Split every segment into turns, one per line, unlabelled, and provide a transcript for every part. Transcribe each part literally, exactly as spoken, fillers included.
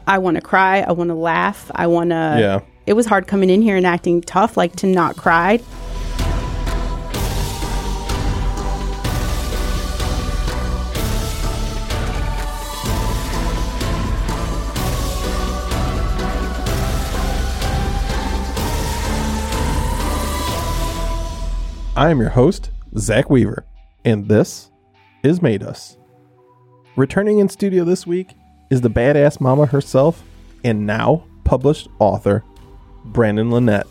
I want to cry. I want to laugh. I want to.
Yeah.
It was hard coming in here and acting tough, like to not cry.
I am your host, Zach Weaver, and this is Made Us. Returning in studio this week is the badass mama herself and now published author, Brandon Lynette.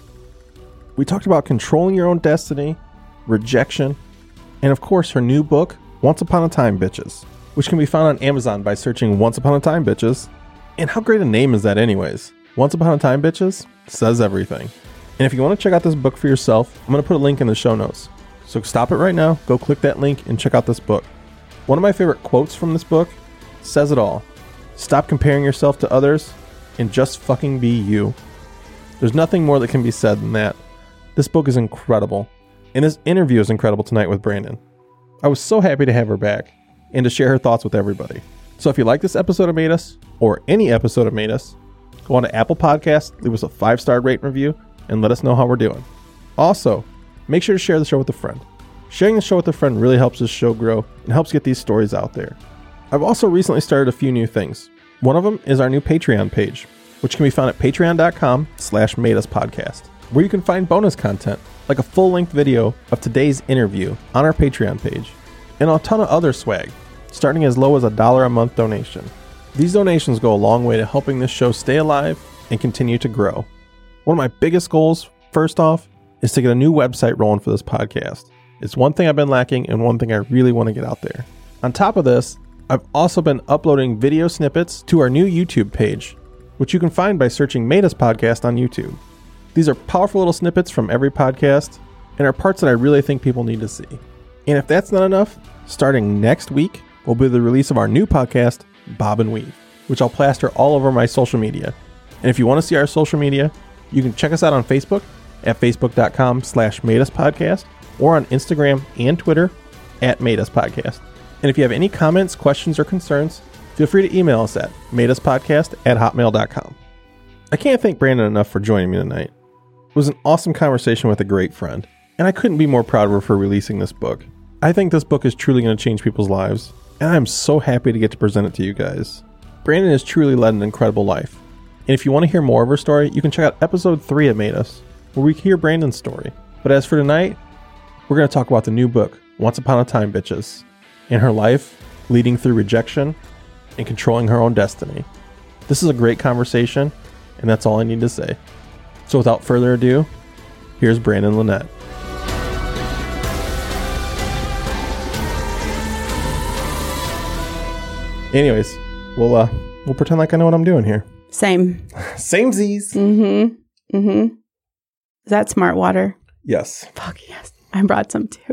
We talked about controlling your own destiny, rejection, and of course her new book, Once Upon a Time Bitches, which can be found on Amazon by searching Once Upon a Time Bitches. And how great a name is that anyways? Once Upon a Time Bitches says everything. And if you want to check out this book for yourself, I'm going to put a link in the show notes. So stop it right now, go click that link, and check out this book. One of my favorite quotes from this book says it all. Stop comparing yourself to others and just fucking be you. There's nothing more that can be said than that. This book is incredible. And this interview is incredible tonight with Brandon. I was so happy to have her back and to share her thoughts with everybody. So if you like this episode of Made Us, or any episode of Made Us, go on to Apple Podcasts, leave us a five-star rate and review, and let us know how we're doing. Also, make sure to share the show with a friend. Sharing the show with a friend really helps this show grow and helps get these stories out there. I've also recently started a few new things. One of them is our new Patreon page, which can be found at patreon.com slash madeuspodcast, where you can find bonus content, like a full-length video of today's interview on our Patreon page, and a ton of other swag, starting as low as a dollar a month donation. These donations go a long way to helping this show stay alive and continue to grow. One of my biggest goals, first off, is to get a new website rolling for this podcast. It's one thing I've been lacking and one thing I really want to get out there. On top of this, I've also been uploading video snippets to our new YouTube page, which you can find by searching Made Us Podcast on YouTube. These are powerful little snippets from every podcast and are parts that I really think people need to see. And if that's not enough, starting next week will be the release of our new podcast, Bob and Weave, which I'll plaster all over my social media. And if you want to see our social media, you can check us out on Facebook at facebook.com slash madeuspodcast or on Instagram and Twitter at madeuspodcast. And if you have any comments, questions, or concerns, feel free to email us at madeuspodcast at hotmail dot com. I can't thank Brandon enough for joining me tonight. It was an awesome conversation with a great friend, and I couldn't be more proud of her for releasing this book. I think this book is truly going to change people's lives, and I'm so happy to get to present it to you guys. Brandon has truly led an incredible life. And if you want to hear more of her story, you can check out episode three of Made Us, where we hear Brandon's story. But as for tonight, we're going to talk about the new book, Once Upon a Time Bitches, and her life leading through rejection and controlling her own destiny. This is a great conversation, and that's all I need to say. So without further ado, here's Brandon Lynette. Anyways, we'll uh, we'll pretend like I know what I'm doing here.
Same.
Samesies.
Mm-hmm. Mm-hmm. Is that smart water?
Yes.
Fuck yes. I brought some too.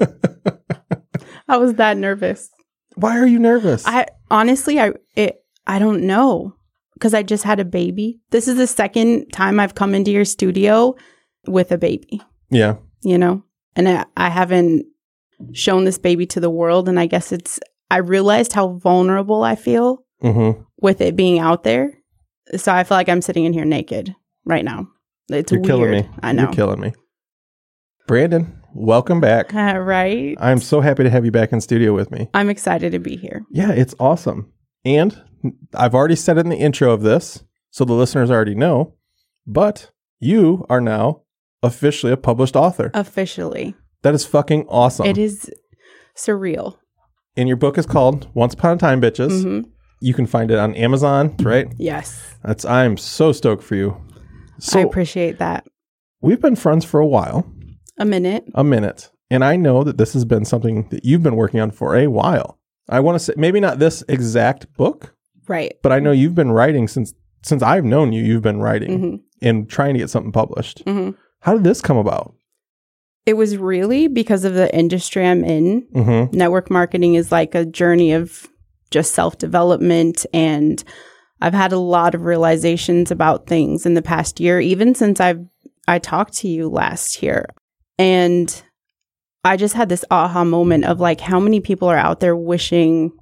I was that nervous.
Why are you nervous?
I honestly, I it, I don't know, because I just had a baby. This is the second time I've come into your studio with a baby.
Yeah.
You know, and I, I haven't shown this baby to the world, and I guess it's. I realized how vulnerable I feel
mm-hmm.
with it being out there. So I feel like I'm sitting in here naked right now. It's
You're
weird.
killing me.
I know.
You're killing me. Brandon, welcome back.
Uh, right?
I'm so happy to have you back in studio with me.
I'm excited to be here.
Yeah, it's awesome. And I've already said it in the intro of this, so the listeners already know, but you are now officially a published author.
Officially.
That is fucking awesome.
It is surreal.
And your book is called Once Upon a Time Bitches.
Mm-hmm.
You can find it on Amazon, right?
Yes.
That's. I'm so stoked for you. So
I appreciate that.
We've been friends for a while.
A minute.
A minute. And I know that this has been something that you've been working on for a while. I want to say, maybe not this exact book.
Right.
But I know you've been writing since since I've known you. You've been writing
mm-hmm.
and trying to get something published.
Mm-hmm.
How did this come about?
It was really because of the industry I'm in.
Mm-hmm.
Network marketing is like a journey of just self-development, and I've had a lot of realizations about things in the past year, even since I've I talked to you last year. And I just had this aha moment of like how many people are out there wishing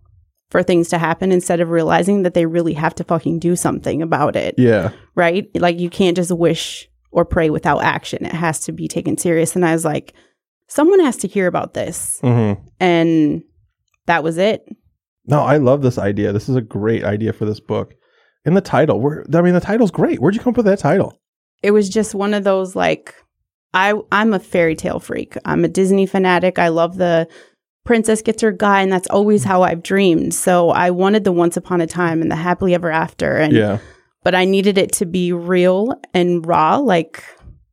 for things to happen instead of realizing that they really have to fucking do something about it.
Yeah.
Right? Like you can't just wish or pray without action. It has to be taken serious. And I was like, someone has to hear about this.
Mm-hmm.
And that was it.
No, I love this idea. This is a great idea for this book. And the title, where I mean, the title's great. Where'd you come up with that title?
It was just one of those, like, I, I'm a fairy tale freak. I'm a Disney fanatic. I love the princess gets her guy, and that's always how I've dreamed. So I wanted the once upon a time and the happily ever after. And
Yeah.
But I needed it to be real and raw, like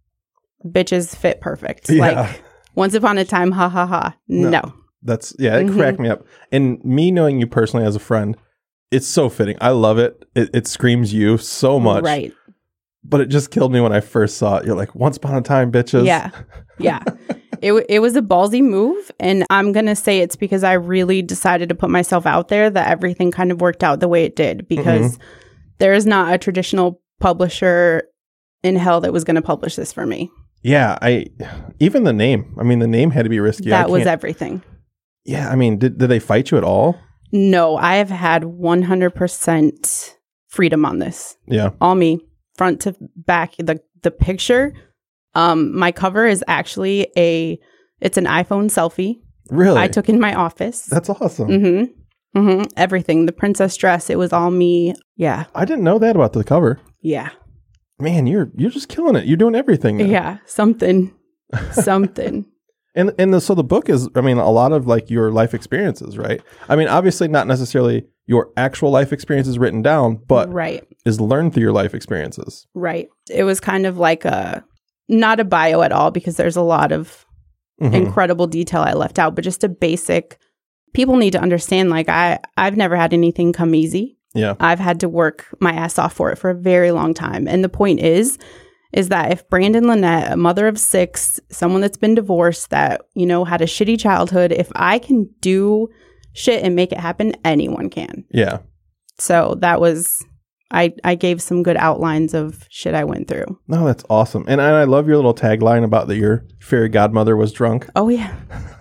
bitches fit perfect.
Yeah.
Like once upon a time, ha ha ha. No. no.
That's, yeah, it
Mm-hmm.
cracked me up. And me knowing you personally as a friend, it's so fitting. I love it. It, it screams you so much.
Right.
But it just killed me when I first saw it. You're like, once upon a time, bitches.
Yeah. Yeah. it, w- it was a ballsy move. And I'm going to say it's because I really decided to put myself out there that everything kind of worked out the way it did. Because mm-hmm. there is not a traditional publisher in hell that was going to publish this for me.
Yeah. I even the name. I mean, the name had to be risky.
That was everything.
Yeah. I mean, did, did they fight you at all?
No, I have had one hundred percent freedom on this.
Yeah.
All me. Front to back, the the picture. Um, my cover is actually a, it's an iPhone selfie.
Really?
I took in my office.
That's awesome.
Mm-hmm. Mm-hmm. Everything. The princess dress. It was all me. Yeah.
I didn't know that about the cover.
Yeah.
Man, you're you're just killing it. You're doing everything now.
Yeah. Something. Something.
And and the, so the book is, I mean, a lot of like your life experiences, right? I mean, obviously not necessarily your actual life experiences written down, but
right.
is learned through your life experiences.
Right. It was kind of like a, not a bio at all, because there's a lot of mm-hmm. incredible detail I left out, but just a basic, people need to understand, like I, I've never had anything come easy.
Yeah.
I've had to work my ass off for it for a very long time. And the point is, is that if Brandon Lynette, a mother of six, someone that's been divorced, that, you know, had a shitty childhood, if I can do shit and make it happen, anyone can.
Yeah.
So that was, I, I gave some good outlines of shit I went through.
No, that's awesome. And, and I love your little tagline about that your fairy godmother was drunk.
Oh, yeah.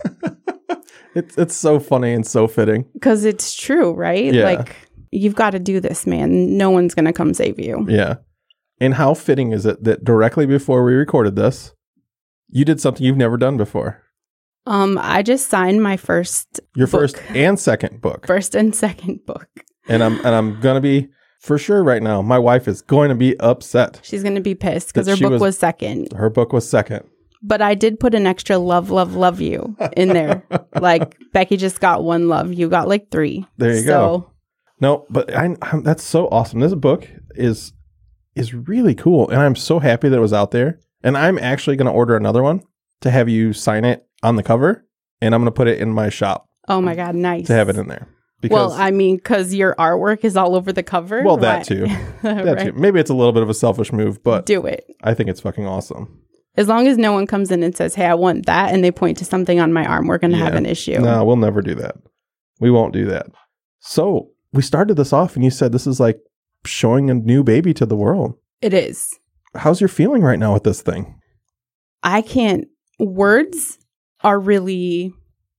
it's it's so funny and so fitting.
Because it's true, right?
Yeah.
Like, you've got to do this, man. No one's going to come save you.
Yeah. And how fitting is it that directly before we recorded this, you did something you've never done before?
Um, I just signed my first
Your
book.
first and second book.
First and second book.
And I'm and I'm gonna be for sure right now. My wife is going to be upset.
She's going to be pissed because
That
her
she
book
was-
was second.
Her book was second.
But I did put an extra love, love, love you in there. Like, Becky just got one love. You got like three.
There you
so,
go. No, but I, I'm, that's so awesome. This book is is really cool, and I'm so happy that it was out there. And I'm actually going to order another one to have you sign it on the cover, and I'm going to put it in my shop.
Oh my God, nice.
To have it in there.
Because, well, I mean, because your artwork is all over the cover.
Well, that too. That
right?
too. Maybe it's a little bit of a selfish move, but
do it.
I think it's fucking awesome.
As long as no one comes in and says, hey, I want that, and they point to something on my arm, we're going to yeah. have an issue.
No, we'll never do that. We won't do that. So we started this off, and you said this is like showing a new baby to the world.
It is.
How's your feeling right now with this thing?
I can't. Words are really,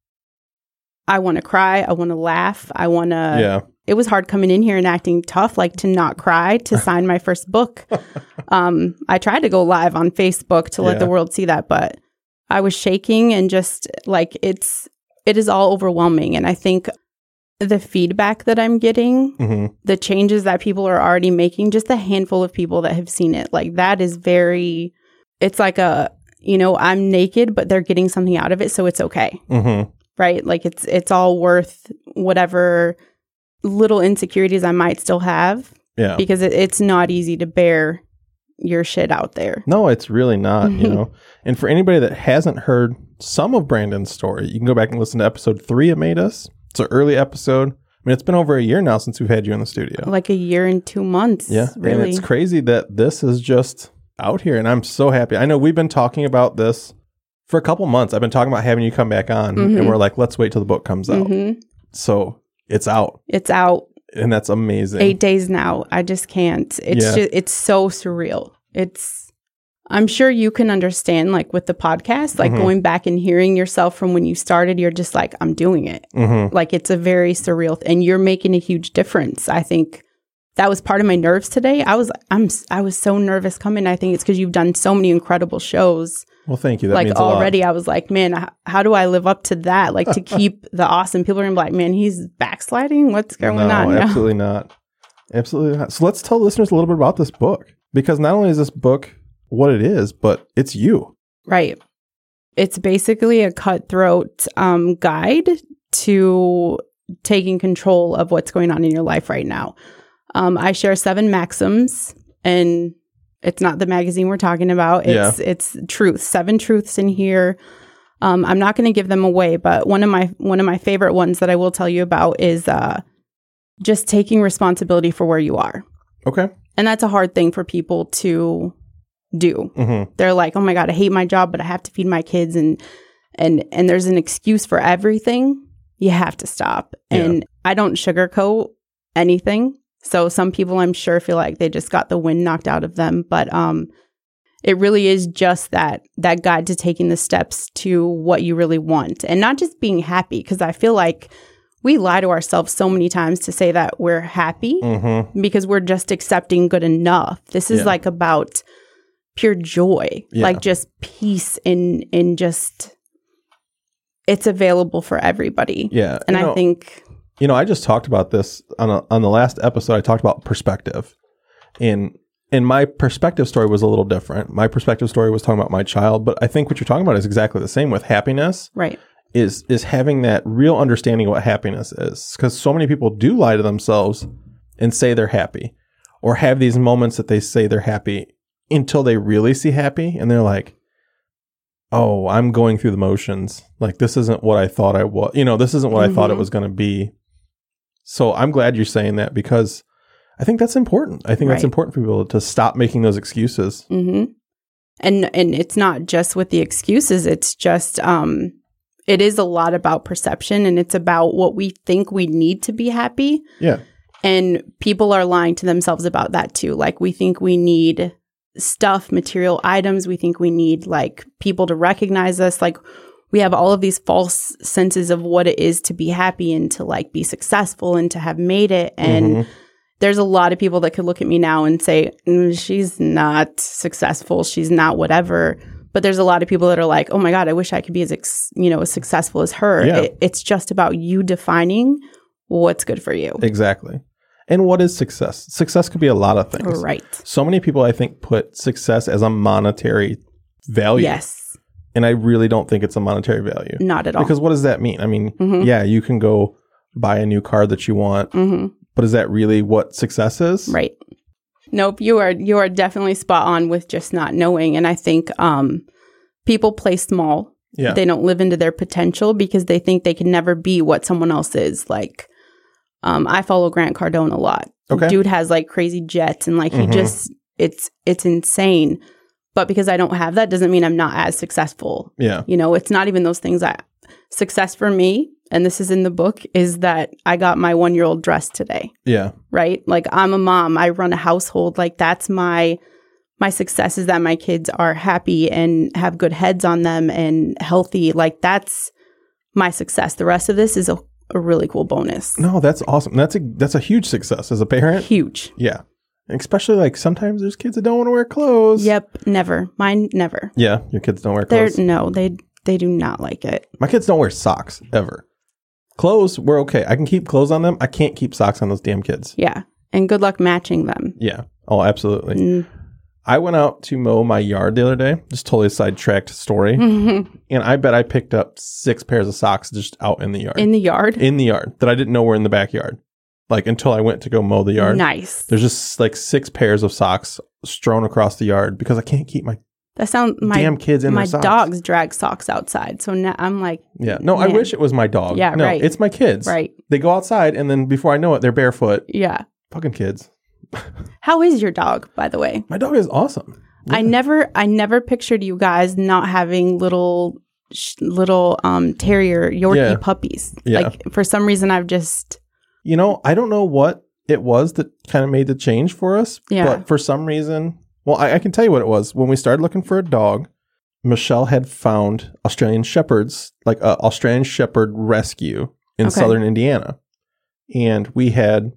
I want to cry. I want to laugh. I want to.
Yeah.
It was hard coming in here and acting tough, like to not cry, to sign my first book. Um, I tried to go live on Facebook to let
Yeah.
the world see that, but I was shaking and just like, it's, it is all overwhelming. And I think the feedback that I'm getting,
mm-hmm.
the changes that people are already making, just a handful of people that have seen it, like that is very, it's like a, you know, I'm naked, but they're getting something out of it. So it's okay.
Mm-hmm.
Right. Like it's, it's all worth whatever little insecurities I might still have.
Yeah.
Because it, it's not easy to bear your shit out there.
No, it's really not, you know. And for anybody that hasn't heard some of Brandon's story, you can go back and listen to episode three of Made Us. It's an early episode. I mean, it's been over a year now since we've had you in the studio.
Like a year and two months.
Yeah.
Really.
And it's crazy that this is just out here. And I'm so happy. I know we've been talking about this for a couple months. I've been talking about having you come back on.
Mm-hmm.
And we're like, let's wait till the book comes out.
Mm-hmm.
So it's out.
It's out.
And that's amazing.
Eight days now. I just can't. It's
Yeah.
just, it's so surreal. It's I'm sure you can understand, like with the podcast, like
Mhm.
going back and hearing yourself from when you started, you're just like, I'm doing it.
Mm-hmm.
Like it's a very surreal, th- and you're making a huge difference. I think that was part of my nerves today. I was, I'm, s- I was so nervous coming. I think it's because you've done so many incredible shows.
Well, thank you. That
like
means a lot.
already, I was like, man, h- how do I live up to that? Like to keep the awesome people are gonna be like, man, he's backsliding. What's going
no,
on? No.
absolutely not. Absolutely not. So let's tell listeners a little bit about this book, because not only is this book what it is, but it's you.
Right. It's basically a cutthroat um, guide to taking control of what's going on in your life right now. Um, I share seven maxims, and it's not the magazine we're talking about. It's
Yeah.
it's truth. Seven truths in here. Um, I'm not going to give them away, but one of my one of my favorite ones that I will tell you about is uh, just taking responsibility for where you are,
Okay.
and that's a hard thing for people to do.
Mm-hmm.
They're like, oh my God, I hate my job, but I have to feed my kids. And, and, and there's an excuse for everything. You have to stop.
Yeah.
And I don't sugarcoat anything. So some people I'm sure feel like they just got the wind knocked out of them. But, um, it really is just that, that guide to taking the steps to what you really want and not just being happy. Cause I feel like we lie to ourselves so many times to say that we're happy
Mm-hmm.
because we're just accepting good enough. This is
Yeah.
like about pure joy,
Yeah.
like just peace in in just it's available for everybody.
Yeah.
And
You know-
I think
You know, I just talked about this on a, on the last episode. I talked about perspective, and and my perspective story was a little different. My perspective story was talking about my child, but I think what you're talking about is exactly the same with happiness.
right.
Is is having that real understanding of what happiness is, because so many people do lie to themselves and say they're happy, or have these moments that they say they're happy until they really see happy, and they're like, "Oh, I'm going through the motions. Like this isn't what I thought I was. You know, this isn't what I thought it
Mhm.
was going to be." So I'm glad you're saying that, because I think that's important. I think that's
Right.
important for people to stop making those excuses.
hmm And and it's not just with the excuses. It's just um, it is a lot about perception, and it's about what we think we need to be happy.
Yeah.
And people are lying to themselves about that too. Like we think we need stuff, material items. We think we need like people to recognize us. Like we have all of these false senses of what it is to be happy and to like be successful and to have made it. And
Mhm.
there's a lot of people that could look at me now and say, mm, she's not successful. She's not whatever. But there's a lot of people that are like, oh my God, I wish I could be as, ex- you know, as successful as her.
Yeah.
It, it's just about you defining what's good for you.
Exactly. And what is success? Success could be a lot of things.
Right.
So many people, I think, put success as a monetary value.
Yes.
And I really don't think it's a monetary value.
Not at all.
Because what does that mean? I mean,
Mhm.
yeah, you can go buy a new car that you want,
hmm
but is that really what success is?
Right. Nope. You are you are definitely spot on with just not knowing. And I think um, people play small.
Yeah.
They don't live into their potential because they think they can never be what someone else is. Like, um, I follow Grant Cardone a lot.
Okay.
Dude has like crazy jets and like he
Mhm.
just it's it's insane. But because I don't have that doesn't mean I'm not as successful.
Yeah.
You know, it's not even those things. I success for me, and this is in the book, is that I got my one year old dressed today.
Yeah.
Right? Like I'm a mom, I run a household. Like that's my my success is that my kids are happy and have good heads on them and healthy. Like that's my success. The rest of this is a, a really cool bonus.
No, that's awesome. That's a that's a huge success as a parent.
Huge.
Yeah. And especially like sometimes there's kids that don't want to wear clothes.
Yep. Never. Mine never.
Yeah. Your kids don't wear
They're
clothes.
no, they they do not like it.
My kids don't wear socks ever. Clothes, we're okay. I can keep clothes on them. I can't keep socks on those damn kids.
Yeah. And good luck matching them.
Yeah. Oh, absolutely.
Mm.
I went out to mow my yard the other day. Just totally sidetracked story.
Mm-hmm.
And I bet I picked up six pairs of socks just out in the yard.
In the yard.
in the yard that I didn't know were in the backyard. Like until I went to go mow the yard.
Nice.
There's just like six pairs of socks strewn across the yard because I can't keep my
That sounds my
damn kids in
my
their socks.
dogs drag socks outside. So now I'm like,
Yeah. No, I
Man.
wish it was my dog.
Yeah,
no,
right.
it's my kids.
right.
They go outside and then before I know it, they're barefoot.
Yeah.
Fucking kids.
How is your dog, by the way?
My dog is awesome.
I never I never pictured you guys not having little sh- little um terrier Yorkie
Yeah.
puppies.
Yeah.
Like for some reason I've just
You know, I don't know what it was that kind of made the change for us.
Yeah.
But for some reason, Well, I, I can tell you what it was. When we started looking for a dog, Michelle had found Australian Shepherds, like a Australian Shepherd rescue in
Okay.
southern Indiana. And we had,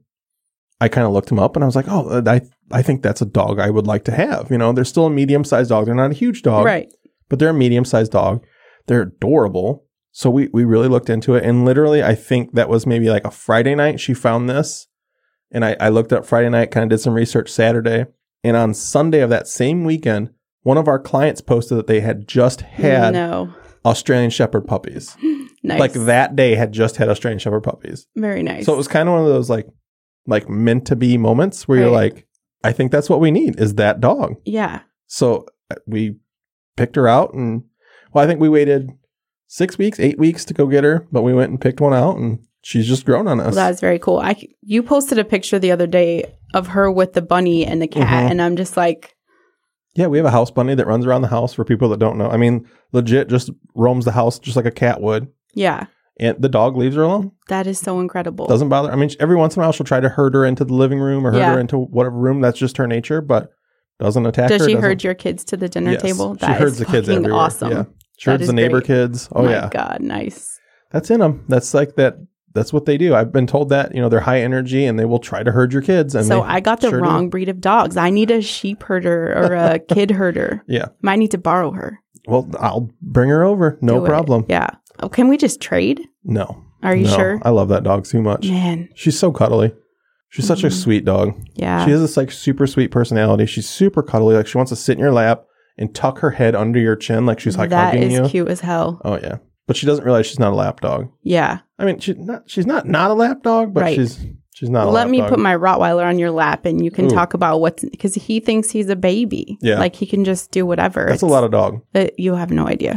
I kind of looked them up and I was like, oh, I I think that's a dog I would like to have. You know, they're still a medium-sized dog. They're not a huge dog,
Right.
but they're a medium-sized dog. They're adorable. So we, we really looked into it. And literally, I think that was maybe like a Friday night she found this. And I, I looked up Friday night, kind of did some research Saturday. And on Sunday of that same weekend, one of our clients posted that they had just had
No.
Australian Shepherd puppies.
Nice.
Like that day had just had Australian Shepherd puppies.
Very nice.
So it was kind of one of those like like meant to be moments where you're
Right.
like, I think that's what we need is that dog.
Yeah.
So uh, we picked her out and well, I think we waited six weeks, eight weeks to go get her, but we went and picked one out and she's just grown on us.
Well, that's very cool. I, you posted a picture the other day of her with the bunny and the cat,
Mhm.
and I'm just like,
Yeah, we have a house bunny that runs around the house for people that don't know. I mean, legit just roams the house just like a cat would.
yeah,
And the dog leaves her alone.
that is so incredible.
Doesn't bother. I mean, every once in a while she'll try to herd her into the living room or herd
Yeah.
her into whatever room. That's just her nature, but doesn't attack
Does
her.
she
doesn't-
herd your kids to the dinner
Yes.
table?
She
That
herds
is
the kids
fucking
everywhere.
awesome.
Yeah. She
That
herds
is
the neighbor
great.
kids. Oh,
My
yeah.
God, nice.
That's in them. That's like that. That's what they do. I've been told that, you know, they're high energy and they will try to herd your kids. And
So
they
I got the
sure do.
wrong breed of dogs. I need a sheep herder or a kid herder.
Yeah.
Might need to borrow her.
Well, I'll bring her over. No
Do it.
problem.
Yeah. Oh, can we just trade?
No.
Are you
No.
sure?
I love that dog too much.
Man.
She's so cuddly. She's such a
Mhm.
sweet dog.
Yeah.
She has this like super sweet personality. She's super cuddly. Like she wants to sit in your lap and tuck her head under your chin like she's like
That
hugging
is
you.
cute as hell.
Oh yeah. But she doesn't realize she's not a lap dog.
Yeah.
I mean, she's not she's not not a lap dog, but
Right.
she's she's not a
Let
lap
me
dog.
put my Rottweiler on your lap and you can
Ooh.
talk about what's because he thinks he's a baby.
Yeah.
Like he can just do whatever.
That's a lot of dog.
Uh, you have no idea.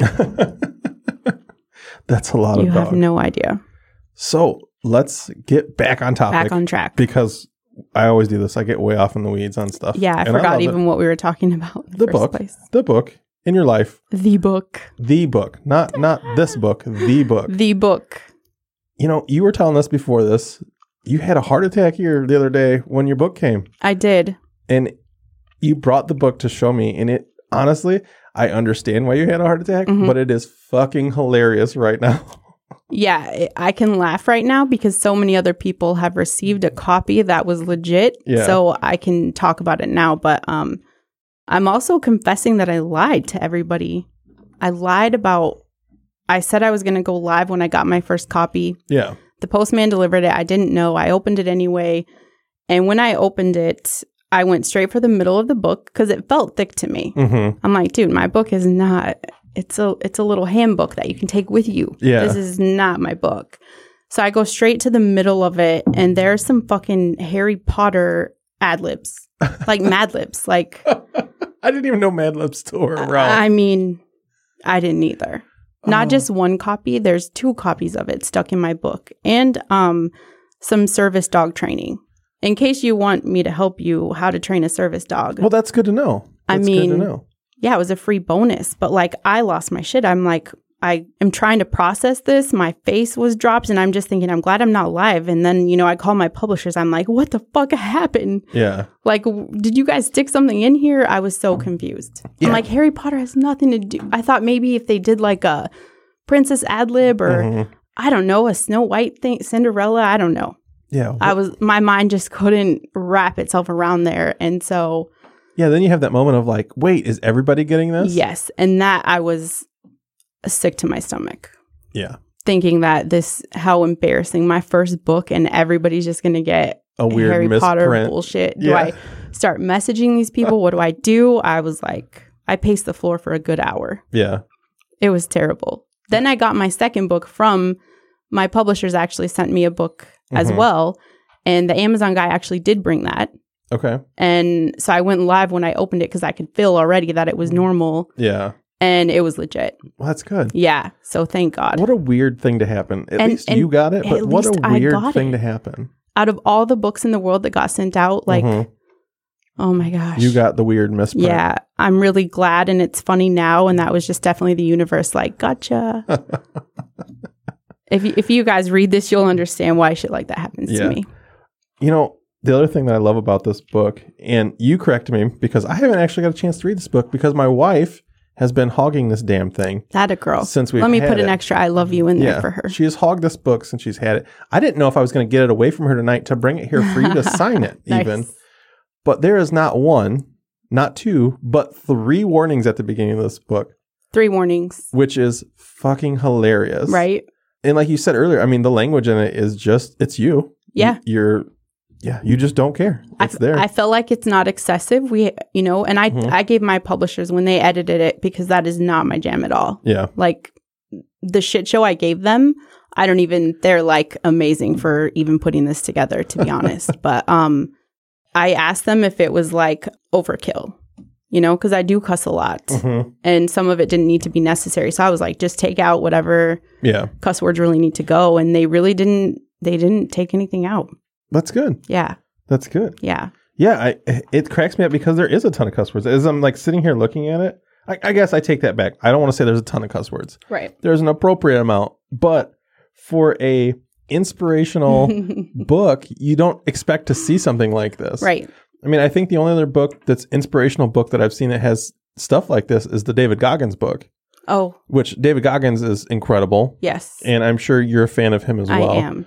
That's a lot
You
of
have
dog.
no idea.
So let's get back on topic
Back on track.
because I always do this. I get way off in the weeds on stuff.
Yeah, I
And
forgot
love it.
even what we were talking about in the,
the
first
book.
place.
The book in your life.
The book.
The book. Not not this book. The book.
The book.
You know, you were telling us before this, you had a heart attack here the other day when your book came.
I did.
And you brought the book to show me. And it honestly, I understand why you had a heart attack,
Mhm.
but it is fucking hilarious right now.
Yeah, I- I can laugh right now because so many other people have received a copy that was legit.
Yeah.
So I can talk about it now. But um, I'm also confessing that I lied to everybody. I lied about, I said I was going to go live when I got my first copy.
Yeah.
The postman delivered it. I didn't know. I opened it anyway. And when I opened it, I went straight for the middle of the book because it felt thick to me.
Mm-hmm.
I'm like, dude, my book is not, it's a it's a little handbook that you can take with you.
Yeah.
This is not my book. So I go straight to the middle of it and there's some fucking Harry Potter ad libs. Like Mad Libs. Like
I didn't even know Mad Libs still were around.
I mean, I didn't either. Not
Oh.
just one copy, there's two copies of it stuck in my book. And um some service dog training. In case you want me to help you how to train a service dog.
Well, that's good to know.
I
That's
mean,
good to know.
Yeah, it was a free bonus, but like I lost my shit. I'm like, I am trying to process this. My face was dropped and I'm just thinking, I'm glad I'm not live. And then, you know, I call my publishers. I'm like, what the fuck happened?
Yeah.
Like, w- did you guys stick something in here? I was so confused.
Yeah.
I'm like, Harry Potter has nothing to do. I thought maybe if they did like a princess ad lib or
Mhm.
I don't know, a Snow White thing, Cinderella. I don't know.
Yeah.
I was, my mind just couldn't wrap itself around there. And so,
Yeah. Then you have that moment of like, wait, is everybody getting this?
yes. And that I was sick to my stomach.
Yeah.
Thinking that this, how embarrassing, my first book and everybody's just going to get
A weird
Harry Potter
misprint.
bullshit. Do
Yeah.
I start messaging these people? What do I do? I was like, I paced the floor for a good hour.
Yeah.
It was terrible. Then I got my second book from my publishers actually sent me a book as
Mhm.
well. And the Amazon guy actually did bring that.
Okay.
And so I went live when I opened it because I could feel already that it was normal
Yeah.
and it was legit.
Well, that's good.
Yeah. So thank God.
What a weird thing to happen. At
And-
least
and
you got it, but
at
what a
least I
weird
got
thing
it.
to happen.
Out of all the books in the world that got sent out, like,
Mhm.
oh my gosh.
You got the weird misprint.
Yeah. I'm really glad and it's funny now. And that was just definitely the universe like, gotcha. if, you, if you guys read this, you'll understand why shit like that happens
Yeah.
to me.
You know, the other thing that I love about this book, and you corrected me because I haven't actually got a chance to read this book because my wife has been hogging this damn thing.
That a girl.
Since we've
Let me
had
put an
it.
extra I love you in there
Yeah,
for her.
she has hogged this book since she's had it. I didn't know if I was going to get it away from her tonight to bring it here for you to sign it
Nice.
even. But there is not one, not two, but three warnings at the beginning of this book,
Three warnings.
which is fucking hilarious.
Right?
And like you said earlier, I mean, the language in it is just, it's you.
Yeah.
You're, yeah, you just don't care.
I,
It's there.
I feel like it's not excessive. We, you know, and I,
Mhm.
I gave my publishers when they edited it because that is not my jam at all.
yeah.
Like the shit show I gave them, I don't even, they're like amazing for even putting this together, to be honest. But um, I asked them if it was like overkill, you know, because I do cuss a lot
hmm
and some of it didn't need to be necessary. So I was like, just take out whatever
Yeah.
cuss words really need to go. And they really didn't, they didn't take anything out.
That's good.
Yeah.
That's good.
Yeah.
Yeah. I, it cracks me up because there is a ton of cuss words. As I'm like sitting here looking at it, I, I guess I take that back. I don't want to say there's a ton of cuss words.
Right.
There's an appropriate amount, but for a inspirational book, you don't expect to see something like this.
Right.
I mean, I think the only other book that's inspirational book that I've seen that has stuff like this is the David Goggins book,
Oh,
which David Goggins is incredible.
yes.
And I'm sure you're a fan of him as well.
I am.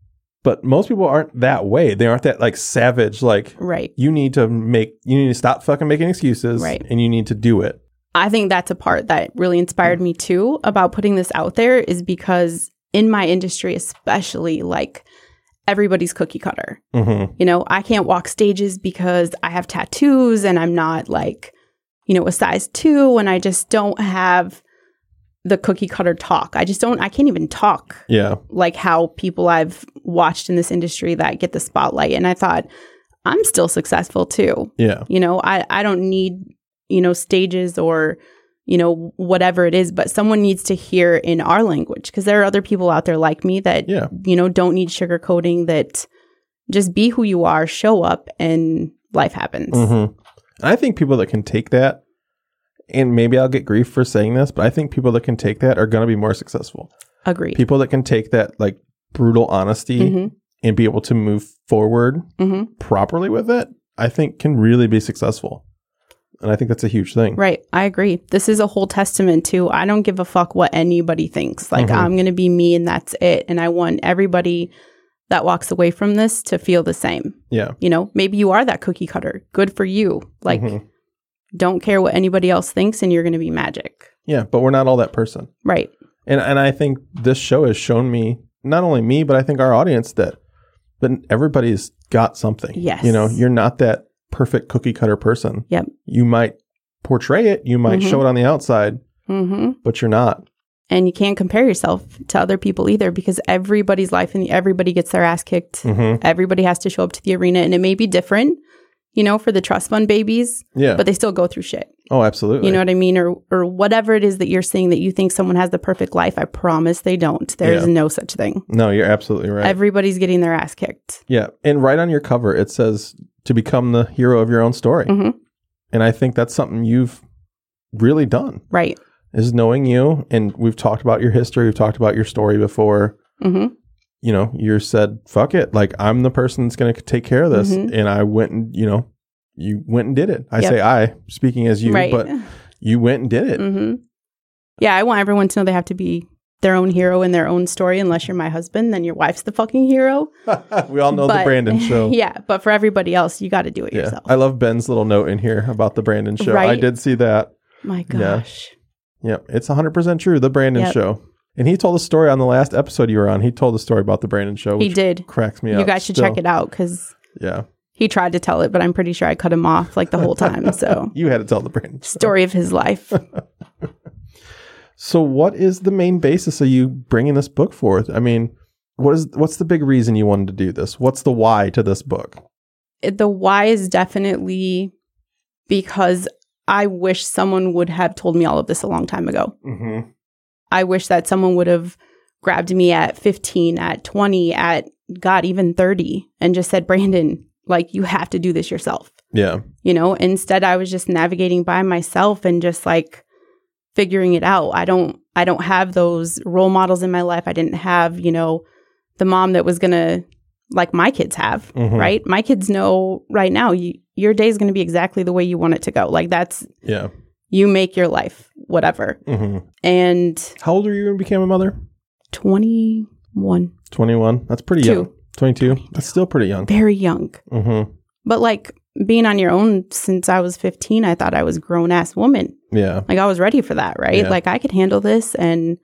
But most people aren't that way. They aren't that like savage, like
Right.
you need to make, you need to stop fucking making excuses
Right.
and you need to do it.
I think that's a part that really inspired me too about putting this out there is because in my industry, especially, like everybody's cookie cutter.
Mm-hmm.
You know, I can't walk stages because I have tattoos and I'm not like, you know, a size two and I just don't have the cookie cutter talk. I just don't, I can't even talk
Yeah.
like how people I've watched in this industry that get the spotlight. And I thought, I'm still successful too.
Yeah.
You know, I, I don't need, you know, stages or, you know, whatever it is, but someone needs to hear in our language because there are other people out there like me that,
Yeah.
you know, don't need sugarcoating, that just be who you are, show up, and life happens.
Mm-hmm. I think people that can take that, and maybe I'll get grief for saying this, but I think people that can take that are going to be more successful.
Agreed.
People that can take that like brutal honesty
Mm-hmm.
and be able to move forward
Mm-hmm.
properly with it, I think can really be successful. And I think that's a huge thing.
Right. I agree. This is a whole testament to I don't give a fuck what anybody thinks. Like,
Mhm.
I'm going to be me and that's it. And I want everybody that walks away from this to feel the same.
Yeah.
You know, maybe you are that cookie cutter. Good for you. Like,
Mhm.
don't care what anybody else thinks and you're going to be magic.
Yeah, but we're not all that person.
Right.
And and I think this show has shown me, not only me, but I think our audience that but everybody's got something.
Yes.
You know, you're not that perfect cookie cutter person.
Yep.
You might portray it, you might
Mhm.
show it on the outside,
Mm-hmm.
but you're not.
And you can't compare yourself to other people either because everybody's life and everybody gets their ass kicked.
Mm-hmm.
Everybody has to show up to the arena and it may be different, you know, for the trust fund babies,
Yeah.
but they still go through shit.
Oh, absolutely.
You know what I mean? Or or whatever it is that you're saying that you think someone has the perfect life. I promise they don't. There is
Yeah.
no such thing.
No, you're absolutely right.
Everybody's getting their ass kicked.
yeah. And right on your cover, it says to become the hero of your own story.
hmm
And I think that's something you've really done,
Right.
is knowing you. And we've talked about your history. We've talked about your story before.
hmm
You know, you said, fuck it. Like, I'm the person that's going to take care of this.
Mhm.
And I went and, you know, you went and did it. I
Yep.
say I, speaking as you,
Right.
but you went and did it.
hmm Yeah, I want everyone to know they have to be their own hero in their own story. Unless you're my husband, then your wife's the fucking hero.
We all know the
But-
Brandon show.
Yeah, but for everybody else, you got to do it
Yeah.
yourself.
I love Ben's little note in here about the Brandon show. I
Right.
did see that.
My
Yeah.
gosh.
Yeah. It's one hundred percent true. The Brandon
Yep.
show. And he told a story on the last episode you were on. He told a story about the Brandon show.
He
Which
did.
cracks me up.
You guys should
still.
check it out because
Yeah.
he tried to tell it, but I'm pretty sure I cut him off like the whole time. So,
You had to tell the Brandon show.
story of his life.
So what is the main basis of you bringing this book forth? I mean, what is what's the big reason you wanted to do this? What's the why to this book?
It- the why is definitely because I wish someone would have told me all of this a long time ago.
Mm-hmm.
I wish that someone would have grabbed me at fifteen, at twenty, at God, even thirty, and just said, Brandon, like, you have to do this yourself.
Yeah.
You know, instead I was just navigating by myself and just like figuring it out. I don't, I don't have those role models in my life. I didn't have, you know, the mom that was going to like my kids have,
Mhm.
right? My kids know right now you, your day is going to be exactly the way you want it to go. Like that's,
Yeah.
you make your life, whatever.
hmm
And
How old were you when you became a mother?
twenty-one,
twenty-one. That's pretty
Two.
young. twenty-two. That's still pretty young.
very young.
hmm
But like being on your own since I was fifteen, I thought I was a grown ass woman.
Yeah.
Like I was ready for that, right?
Yeah.
Like I could handle this. And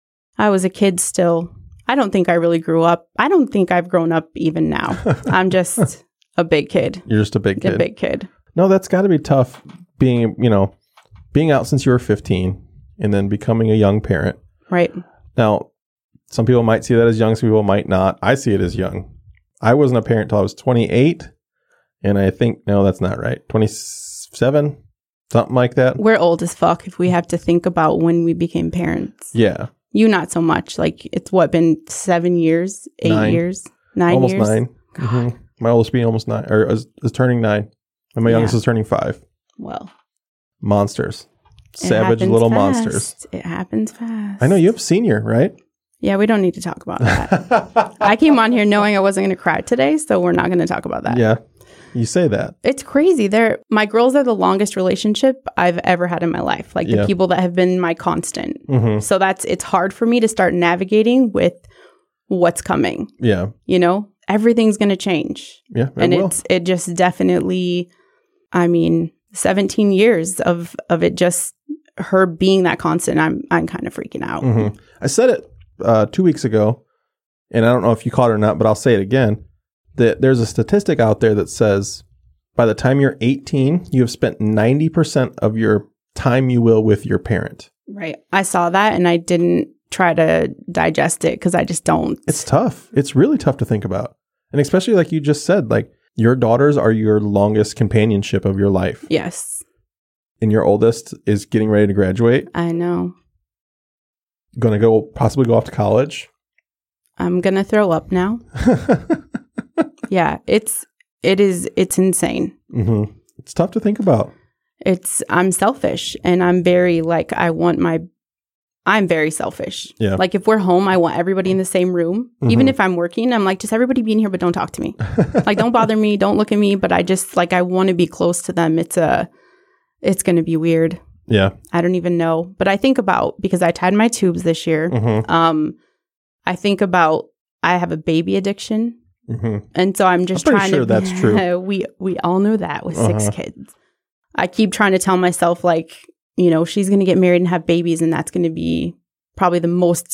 I was a kid still. I don't think I really grew up. I don't think I've grown up even now. I'm just a big kid.
You're just a big kid.
A big kid.
No, that's got to be tough being, you know, being out since you were fifteen and then becoming a young parent.
Right.
Now, some people might see that as young, some people might not. I see it as young. I wasn't a parent until I was twenty-eight. And I think, no, that's not right. twenty-seven, something like that.
We're old as fuck if we have to think about when we became parents.
Yeah.
You not so much. Like it's what, been seven years, eight
Nine.
years, nine
almost
years?
nine. hmm My oldest being almost nine, or is, is turning nine. And my
Yeah.
youngest is turning five.
Well,
Monsters.
it
Savage
happens
little
fast.
monsters.
It happens fast.
I know you have senior, right?
Yeah, we don't need to talk about that. I came on here knowing I wasn't going to cry today, so we're not going to talk about that.
Yeah. You say that.
It's crazy. They're my girls are the longest relationship I've ever had in my life. Like
Yeah.
the people that have been my constant.
hmm
So that's it's hard for me to start navigating with what's coming.
Yeah.
You know, everything's going to change.
Yeah. It
and
will.
it's it just definitely, I mean, seventeen years of of it just her being that constant. I'm I'm kind of freaking out.
hmm I said it uh, two weeks ago, and I don't know if you caught it or not, but I'll say it again. That there's a statistic out there that says by the time you're eighteen, you have spent ninety percent of your time you will with your parent.
Right. I saw that and I didn't try to digest it because I just don't.
It's tough. It's really tough to think about. And especially like you just said, like your daughters are your longest companionship of your life.
Yes,
And your oldest is getting ready to graduate,
I know.
going to go possibly go off to college.
I'm going to throw up now. Yeah, it's it is it's insane.
hmm It's tough to think about.
It's I'm selfish and I'm very like I want my I'm very selfish.
Yeah.
Like if we're home, I want everybody in the same room.
Mhm.
Even if I'm working, I'm like just everybody be in here but don't talk to me. Like don't bother me, don't look at me, but I just like I want to be close to them. It's a it's going to be weird.
Yeah.
I don't even know, but I think about because I tied my tubes this year.
hmm
Um I think about I have a baby addiction.
hmm
And so I'm just
I'm pretty
trying
sure
to
that's true.
we we all know that with six
Uh-huh.
kids. I keep trying to tell myself like, you know, she's going to get married and have babies and that's going to be probably the most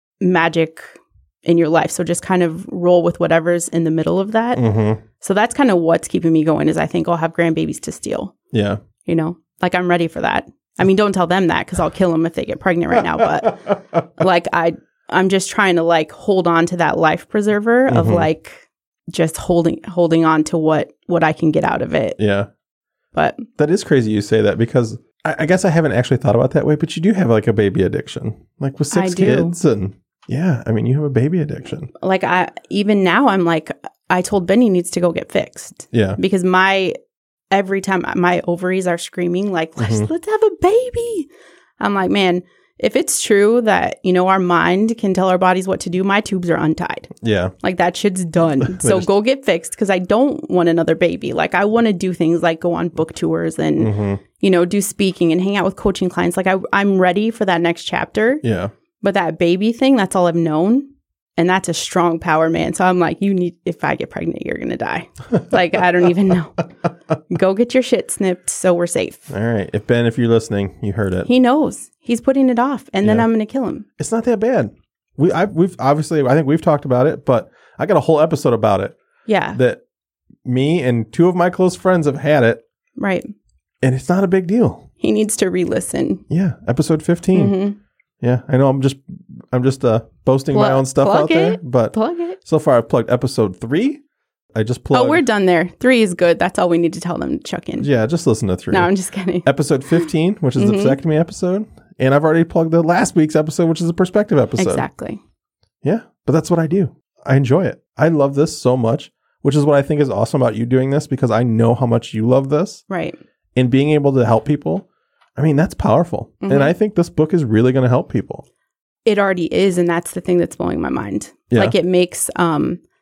magic in your life. So just kind of roll with whatever's in the middle of that.
hmm
So that's kind of what's keeping me going is I think I'll have grandbabies to steal,
Yeah.
you know? Like I'm ready for that. I mean, don't tell them that cuz I'll kill them if they get pregnant right now, but like I I'm just trying to like hold on to that life preserver of
Mhm.
like just holding holding on to what what I can get out of it.
Yeah.
But
That is crazy you say that because I, I guess I haven't actually thought about it that way, but you do have like a baby addiction. Like with six
I do.
kids and yeah, I mean you have a baby addiction.
like I even now I'm like I told Benny needs to go get fixed
Yeah.
because my every time my ovaries are screaming like let's
Mhm.
let's have a baby. I'm like, man, if it's true that, you know, our mind can tell our bodies what to do, my tubes are untied.
Yeah.
Like that shit's done. So
just-
go get fixed because I don't want another baby. Like I want to do things like go on book tours and,
hmm
you know, do speaking and hang out with coaching clients. Like I, I'm ready for that next chapter.
Yeah.
But that baby thing, that's all I've known. And that's a strong power, man. So I'm like, you need, if I get pregnant, you're going to die. Like, I don't even know. Go get your shit snipped so we're safe.
All right. If Ben, if you're listening, you heard it.
He knows. He's putting it off. And then
Yeah.
I'm going to kill him.
It's not that bad. We I we've obviously I think we've talked about it, but I got a whole episode about it
Yeah.
that me and two of my close friends have had it
Right.
and it's not a big deal.
He needs to re-listen.
Yeah, episode fifteen.
Mhm.
Yeah, I know I'm just I'm just uh boasting my
Plug-
own stuff
plug
out there,
it.
but
Plug it.
so far I've plugged episode three. I just plugged
Oh, we're done there. Three is good. That's all we need to tell them to chuck in.
Yeah, just listen to three.
No, I'm just kidding.
Episode fifteen, which is
Mhm.
the vasectomy episode, and I've already plugged the last week's episode, which is a perspective episode.
Exactly.
Yeah, but that's what I do. I enjoy it. I love this so much, which is what I think is awesome about you doing this because I know how much you love this
Right.
and being able to help people. I mean, that's powerful.
Mhm.
And I think this book is really going to help people.
It already is. And that's the thing that's blowing my mind.
Yeah.
Like it makes, um,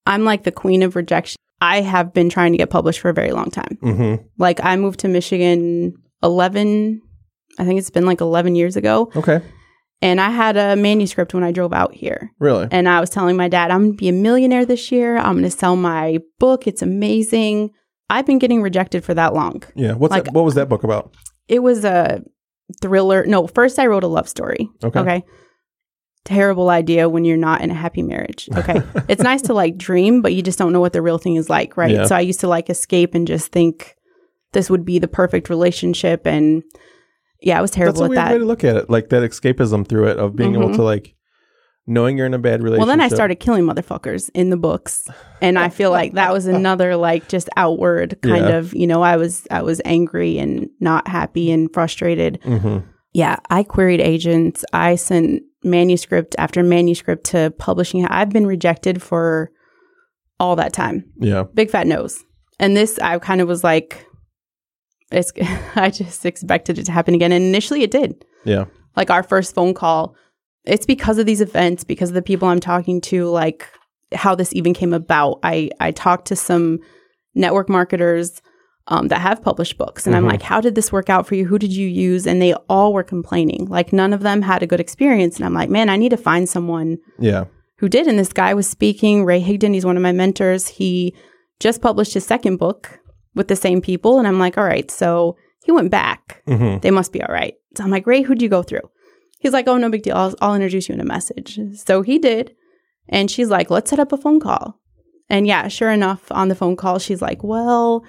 I'm like the queen of rejection. I have been trying to get published for a very long time.
Mm-hmm.
Like I moved to Michigan eleven, I think it's been like eleven years ago.
Okay.
And I had a manuscript when I drove out here.
Really?
And I was telling my dad, I'm going to be a millionaire this year. I'm going to sell my book. It's amazing. I've been getting rejected for that long.
Yeah. What's
Like,
that, what was that book about?
It was a thriller. No, first I wrote a love story.
Okay.
Okay. Terrible idea when you're not in a happy marriage. Okay. It's nice to like dream, but you just don't know what the real thing is like, right?
Yeah.
So I used to like escape and just think this would be the perfect relationship. And yeah, I was terrible
That's a
at
weird
that.
way to look at it. Like that escapism through it of being
Mhm.
able to like knowing you're in a bad relationship.
Well, then I started killing motherfuckers in the books. And I feel like that was another like just outward kind
Yeah.
of, you know, I was I was angry and not happy and frustrated.
Mm-hmm.
Yeah, I queried agents. I sent manuscript after manuscript to publishing. I've been rejected for all that time.
Yeah.
Big fat no's. And this, I kind of was like, it's, I just expected it to happen again. And initially it did.
Yeah.
Like our first phone call, it's because of these events, because of the people I'm talking to, like how this even came about. I, I talked to some network marketers um, that have published books. And
Mhm.
I'm like, how did this work out for you? Who did you use? And they all were complaining. Like none of them had a good experience. And I'm like, man, I need to find someone
Yeah.
who did. And this guy was speaking, Ray Higdon. He's one of my mentors. He just published his second book with the same people. And I'm like, all right. So he went back.
Mm-hmm.
They must be all right. So I'm like, Ray, who'd you go through? He's like, oh, no big deal. I'll, I'll introduce you in a message. So he did. And she's like, let's set up a phone call. And yeah, sure enough, on the phone call, she's like, well,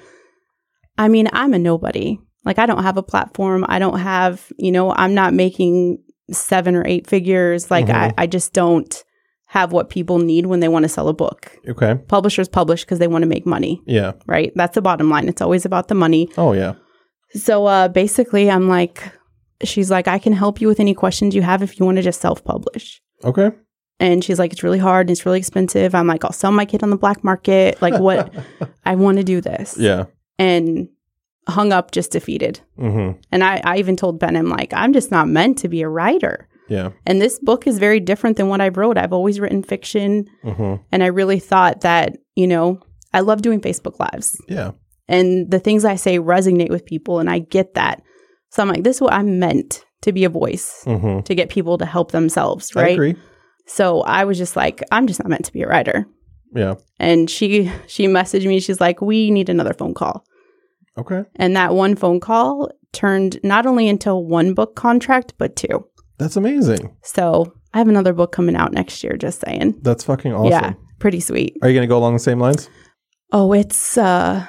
I mean, I'm a nobody. Like, I don't have a platform. I don't have, you know, I'm not making seven or eight figures. Like,
Mhm.
I, I just don't have what people need when they want to sell a book.
Okay.
Publishers publish because they want to make money,
Yeah.
right? That's the bottom line. It's always about the money.
Oh, yeah.
So uh, basically, I'm like, she's like, I can help you with any questions you have if you want to just self-publish.
Okay.
And she's like, it's really hard and it's really expensive. I'm like, I'll sell my kid on the black market. Like, what? I want to do this.
Yeah.
And hung up, just defeated.
Mm-hmm.
And I, I even told Ben, I'm like, I'm just not meant to be a writer.
Yeah.
And this book is very different than what I've wrote. I've always written fiction.
Mm-hmm.
And I really thought that, you know, I love doing Facebook Lives.
Yeah.
And the things I say resonate with people. And I get that. So I'm like, this is what I'm meant to be, a voice,
Mm-hmm.
to get people to help themselves,
I
right?
agree.
So I was just like, I'm just not meant to be a writer.
Yeah.
And she she messaged me. She's like, we need another phone call.
Okay.
And that one phone call turned not only into one book contract, but two.
That's amazing.
So I have another book coming out next year, just saying.
That's fucking awesome.
Yeah, pretty sweet.
Are you going to go along the same lines?
Oh, it's, uh,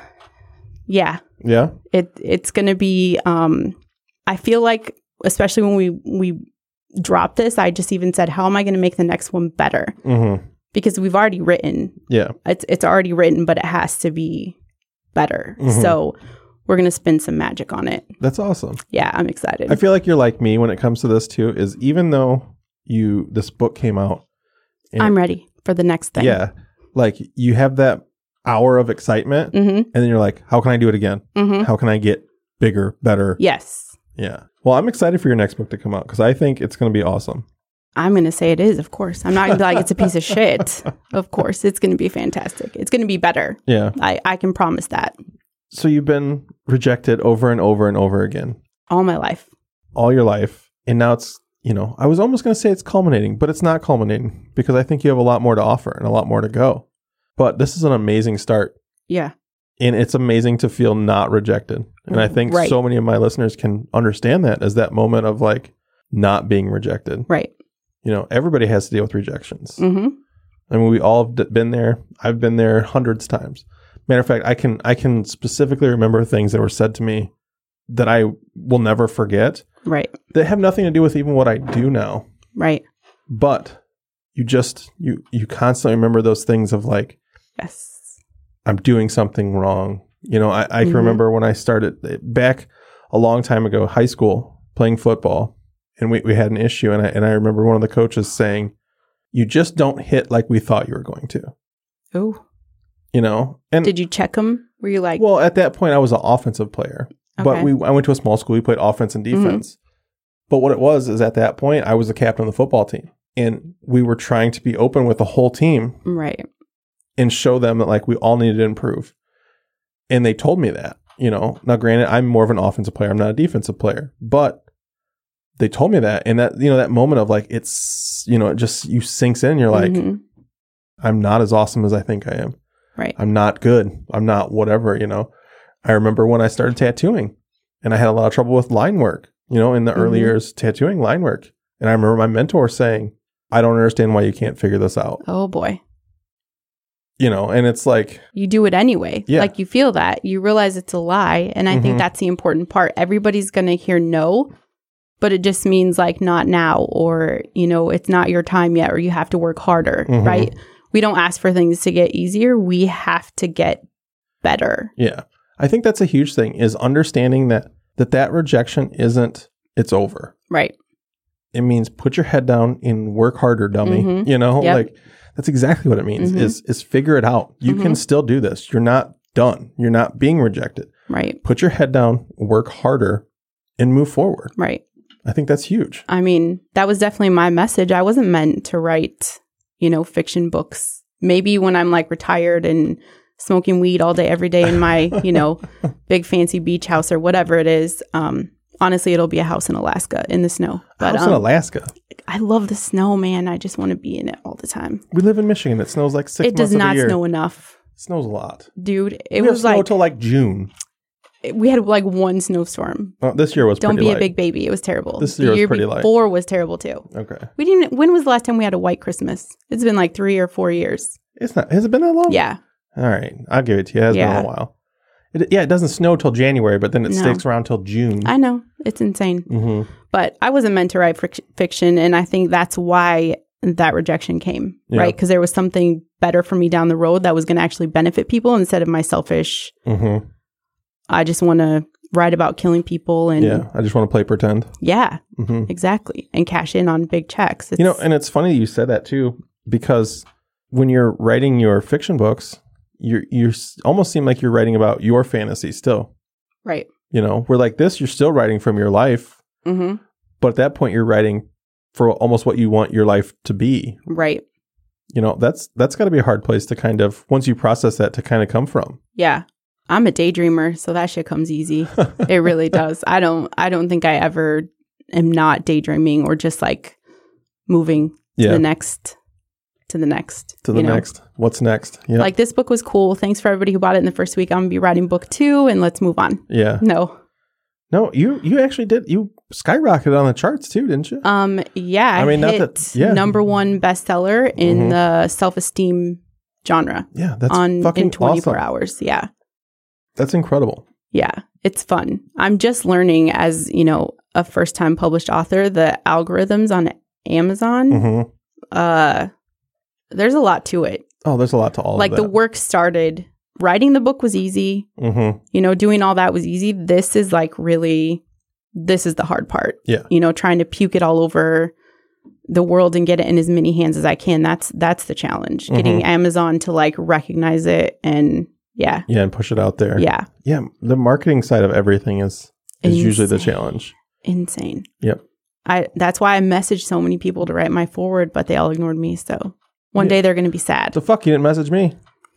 yeah,
Yeah.
it it's going to be, um, I feel like, especially when we, we dropped this, I just even said, how am I going to make the next one better?
Mm-hmm.
Because we've already written.
Yeah.
It's it's already written, but it has to be better.
Mhm.
So we're going to spin some magic on it.
That's awesome.
Yeah, I'm excited.
I feel like you're like me when it comes to this too, is even though you, this book came out. and-
I'm ready for the next thing.
Yeah. Like you have that hour of excitement
Mm-hmm.
and then you're like, how can I do it again?
Mm-hmm.
How can I get bigger, better?
Yes.
Yeah. Well, I'm excited for your next book to come out because I think it's going to be awesome.
I'm going to say it is, of course. I'm not going to be like, it's a piece of shit. Of course. It's going to be fantastic. It's going to be better.
Yeah.
I, I can promise that.
So you've been rejected over and over and over again
All my life.
all your life. And now it's, you know, I was almost going to say it's culminating, but it's not culminating because I think you have a lot more to offer and a lot more to go. But this is an amazing start.
Yeah.
And it's amazing to feel not rejected. And I think
Right.
so many of my listeners can understand that as that moment of like not being rejected.
Right.
You know, everybody has to deal with rejections.
Mm-hmm.
I mean, we all have d- been there. I've been there hundreds of times. Matter of fact, I can I can specifically remember things that were said to me that I will never forget
Right.
that have nothing to do with even what I do now.
Right.
But you just, you you constantly remember those things of like,
Yes.
I'm doing something wrong. You know, I, I can
Mhm.
remember when I started back a long time ago, high school, playing football, and we, we had an issue. And I, and I remember one of the coaches saying, you just don't hit like we thought you were going to,
Oh.
you know? And
Did you check them? Were you like,
well, at that point I was an offensive player, but
Okay.
we, I went to a small school. We played offense and defense. But what it was is at that point, I was the captain of the football team and we were trying to be open with the whole team.
right.
and show them that like we all needed to improve. And they told me that, you know. Now, granted, I'm more of an offensive player. I'm not a defensive player, but they told me that. And that, you know, that moment of like, it's, you know, it just, you sinks in. You're like, mm-hmm. I'm not as awesome as I think I am.
Right.
I'm not good. I'm not whatever, you know. I remember when I started tattooing and I had a lot of trouble with line work, you know, in the mm-hmm. early years, tattooing line work. And I remember my mentor saying, I don't understand why you can't figure this out.
Oh, boy.
You know, and it's like,
you do it anyway.
Yeah.
Like you feel that. You realize it's a lie. And I mm-hmm. think that's the important part. Everybody's going to hear no, but it just means like not now, or, you know, it's not your time yet, or you have to work harder, mm-hmm. right? We don't ask for things to get easier. We have to get better.
Yeah. I think that's a huge thing, is understanding that that, that rejection isn't, it's over.
Right.
It means put your head down and work harder, dummy. Mm-hmm. You know, yep. like that's exactly what it means, mm-hmm. is, is figure it out. You mm-hmm. can still do this. You're not done. You're not being rejected.
Right.
Put your head down, work harder, and move forward.
Right.
I think that's huge.
I mean, that was definitely my message. I wasn't meant to write, you know, fiction books. Maybe when I'm like retired and smoking weed all day, every day in my, you know, big fancy beach house or whatever it is. Um, honestly, it'll be a house in Alaska in the snow.
But, house
um,
in Alaska?
I love the snow, man. I just want to be in it all the time.
We live in Michigan. It snows like six
it
months of the year.
It does not snow enough.
It snows a lot.
Dude, it
we
was
have snow
like...
till like June.
We had like one snowstorm.
Oh, this year was
Don't
pretty
be
light.
a big baby. It was terrible.
This year
the
was
year
pretty light.
before was terrible too.
Okay.
We didn't. When was the last time we had a white Christmas? It's been like three or four years.
It's not. Has it been that long?
Yeah.
All right. I'll give it to you. It has
yeah.
been a while. It, yeah, it doesn't snow till January, but then it no. sticks around till June.
I know. It's insane.
Mm-hmm.
But I wasn't meant to write fric- fiction, and I think that's why that rejection came, yeah. right? Because there was something better for me down the road that was going to actually benefit people instead of my selfish,
mm-hmm.
I just want to write about killing people. And
yeah, I just want to play pretend.
Yeah,
mm-hmm.
exactly. And cash in on big checks. It's,
you know, and it's funny you said that too, because when you're writing your fiction books, you you almost seem like you're writing about your fantasy still.
Right.
You know, where like this, you're still writing from your life.
Mm-hmm.
But at that point, you're writing for almost what you want your life to be.
Right.
You know, that's that's got to be a hard place to kind of, once you process that, to kind of come from.
Yeah. I'm a daydreamer, so that shit comes easy. It really does. I don't I don't think I ever am not daydreaming or just like moving to
yeah.
the next to the next.
To the next. Know? What's next? Yep.
Like, this book was cool. Thanks for everybody who bought it in the first week. I'm going to be writing book two, and let's move on.
Yeah.
No.
No, you you actually did. You skyrocketed on the charts too, didn't you?
Um. Yeah. I,
I mean,
hit
not that, yeah.
number one bestseller in mm-hmm. the self-esteem genre.
Yeah, that's
on
fucking
in twenty-four
awesome.
hours. Yeah.
That's incredible.
Yeah, it's fun. I'm just learning as, you know, a first-time published author, the algorithms on Amazon.
Mm-hmm.
Uh, there's a lot to it.
Oh, there's a lot to all
like
of that.
The work started. Writing the book was easy.
Mm-hmm.
You know, doing all that was easy. This is like really, this is the hard part.
Yeah.
You know, trying to puke it all over the world and get it in as many hands as I can. That's that's the challenge. Mm-hmm. Getting Amazon to like recognize it and yeah.
Yeah, and push it out there.
Yeah.
Yeah. The marketing side of everything is is Insane. usually the challenge.
Insane.
Yep.
I that's why I messaged so many people to write my foreword, but they all ignored me. So one yeah. day they're going to be sad.
The fuck, you didn't message me?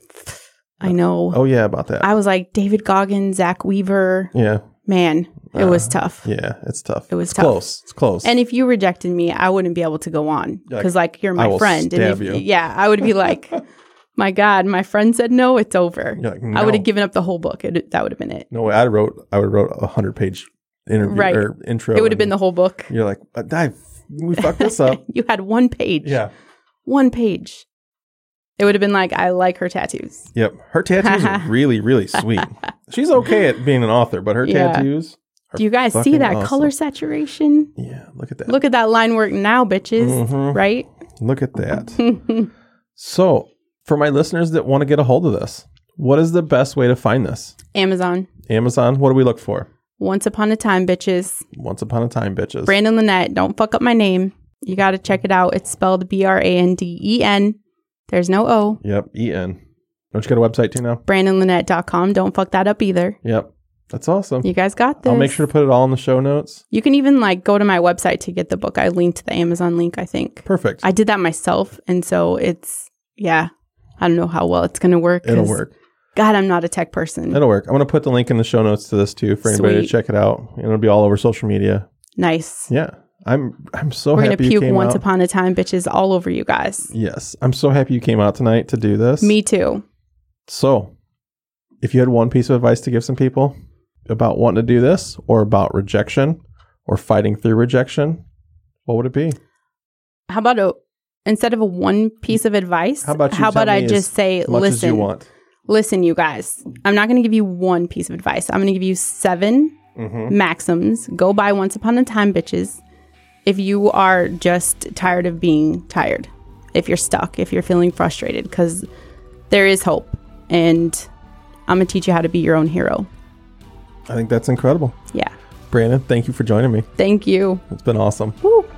I know.
Oh, yeah, about that.
I was like, David Goggins, Zach Weaver.
Yeah.
Man, it uh, was tough.
Yeah, it's tough.
It was
it's
tough.
close. It's close.
And if you rejected me, I wouldn't be able to go on. Because, like, like, you're my
I will
friend.
Stab
and if,
you.
Yeah, I would be like, my God, my friend said no, it's over.
Like, no.
I would have given up the whole book. It, that would have been it.
No way. I wrote, I would have wrote a hundred-page interview
right.
or intro.
It would have been the whole book.
You're like, I, we fucked this up.
You had one page.
Yeah.
One page. It would have been like, I like her tattoos.
Yep. Her tattoos are really, really sweet. She's okay at being an author, but her
yeah.
tattoos are
Do you guys see that
awesome.
color saturation?
Yeah, look at that.
Look at that line work now, bitches. Mm-hmm. Right?
Look at that. So, for my listeners that want to get a hold of this, what is the best way to find this?
Amazon.
Amazon. What do we look for?
Once Upon a Time, bitches.
Once Upon a Time, bitches.
Brandon Lynette. Don't fuck up my name. You got to check it out. It's spelled B R A N D E N. There's no O.
Yep, E N. Don't you got a website too now? brandon lynette dot com. Don't fuck that up either. Yep. That's awesome.
You guys got this.
I'll make sure to put it all in the show notes.
You can even like go to my website to get the book. I linked the Amazon link, I think.
Perfect.
I did that myself. And so it's, yeah, I don't know how well it's going to work.
It'll work.
God, I'm not a tech person.
It'll work. I'm going to put the link in the show notes to this too for anybody
Sweet.
to check it out. And it'll be all over social media.
Nice.
Yeah. I'm I'm so
We're
happy
gonna
you
puke
came
once
out.
upon a time, bitches, all over you guys.
Yes. I'm so happy you came out tonight to do this.
Me too.
So, if you had one piece of advice to give some people about wanting to do this or about rejection or fighting through rejection, what would it be?
How about a instead of a one piece of advice?
How about you
How about
tell
I
me
just
as
say,
much as you
listen,
want?
listen, you guys. I'm not going to give you one piece of advice. I'm going to give you seven
Mm-hmm.
maxims. Go by once upon a time, bitches. If you are just tired of being tired, if you're stuck, if you're feeling frustrated, because there is hope, and I'm gonna teach you how to be your own hero.
I think that's incredible.
Yeah.
Brandon, thank you for joining me.
Thank you.
It's been awesome.
Woo.